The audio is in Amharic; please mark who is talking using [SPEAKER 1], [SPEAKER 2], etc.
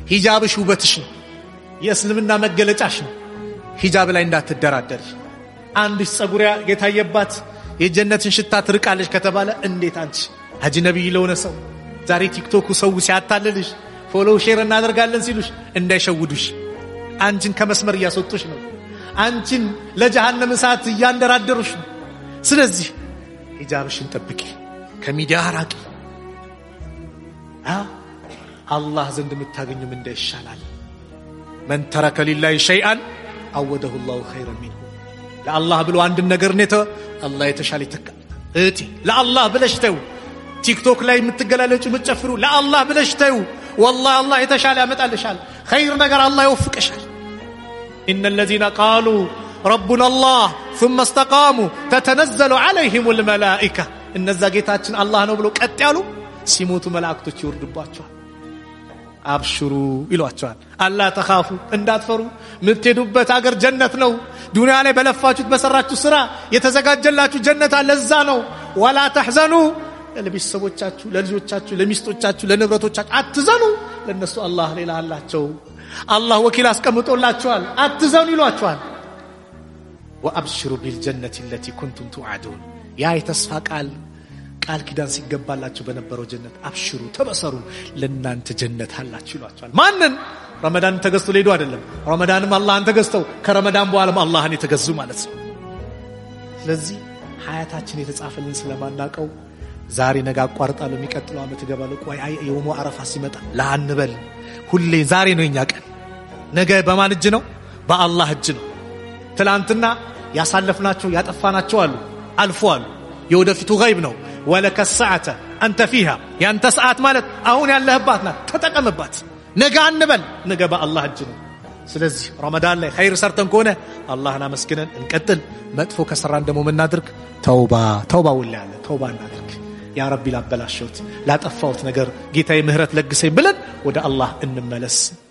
[SPEAKER 1] ሂጃብሽ ውበትሽ ነው የእስልምና መገለጫሽ ነው ሂጃብ ላይ እንዳትደራደሪ አንድሽ ጸጉሪያ የታየባት የጀነትን ሽታ ትርቃለች ከተባለ እንዴት አንቺ አጅነቢ ለሆነ ሰው ዛሬ ቲክቶክ ሰው ሲያታልልሽ ፎሎው ሼር እናደርጋለን ሲሉሽ እንዳይሸውዱሽ አንቺን ከመስመር ያስወጡሽ ነው አንቺን ለጀሃነም እሳት ያንደራደሩሽ ነው ስለዚህ ሂጃብሽን ጠብቂ ከሚዲያ ራቂ አላህ ዘንድ የምታገኙም እንደይሻላል من ترك لله شيئا عوده الله خيرا منه ለአላህ ብሎ አንድ ነገር ነተ አላህ የተሻለ ይተካ እቲ ለአላህ ብለሽ ተው ቲክቶክ ላይ የምትገላለጩ የምትጨፍሩ ለአላህ ብለሽ ተው والله الله የተሻለ ያመጣልሻል خير ነገር አላህ ይወፍቅሻል ان الذين قالوا ربنا الله ثم استقاموا تتنزل عليهم الملائكه እነዛ ጌታችን አላህ ነው ብሎ ቀጥ ያሉ ሲሞቱ መላእክቶች ይወርዱባቸዋል አብሽሩ ይሏቸዋል አላ ተኻፉ እንዳትፈሩ ምትሄዱበት ሀገር ጀነት ነው ዱንያ ላይ በለፋችሁት በሰራችሁ ስራ የተዘጋጀላችሁ ጀነት አለ እዛ ነው ወላ ተህዘኑ ለቤተሰቦቻችሁ ለልጆቻችሁ ለሚስቶቻችሁ ለንብረቶቻችሁ አትዘኑ ለነሱ አላህ ሌላ አላቸው አላህ ወኪል አስቀምጦላችኋል አትዘኑ ይሏቸዋል ወአብሽሩ ቢልጀነቲ التي كنتم توعدون ያ የተስፋ ቃል ኪዳን ሲገባላችሁ በነበረው ጀነት አብሽሩ ተበሰሩ ለናንተ ጀነት አላችሁ ይሏቸዋል ማንን ረመዳን ተገዝቶ ሊሄዱ አይደለም ረመዳንም አላህን ተገዝተው ከረመዳን በኋላም አላህን የተገዙ ማለት ነው ስለዚህ ሀያታችን የተጻፈልን ስለማናቀው ዛሬ ነገ አቋርጣለሁ የሚቀጥለው አመት ገባለሁ ቆይ የውሙ አረፋ ሲመጣ ላንበል ሁሌ ዛሬ ነው የኛ ቀን ነገ በማን እጅ ነው በአላህ እጅ ነው ትላንትና ያሳለፍናቸው ያጠፋናቸው አሉ አልፈዋል የወደፊቱ ገይብ ነው ወለከ ሰዓተ አንተ فيها ያንተ ሰዓት ማለት አሁን ያለህባት ናት ተጠቀምባት ነገ አንበል ነገ በአላህ እጅ ነው ስለዚህ ረመዳን ላይ ኸይር ሰርተን ከሆነ አላህን አመስግነን እንቀጥል መጥፎ ከሰራን ደግሞ ምናድርግ ተውባ ወላሂ ተውባ እናድርግ ያ ረቢ ላበላሽሁት ላጠፋሁት ነገር ጌታዬ ምህረት ለግሰኝ ብለን ወደ አላህ እንመለስ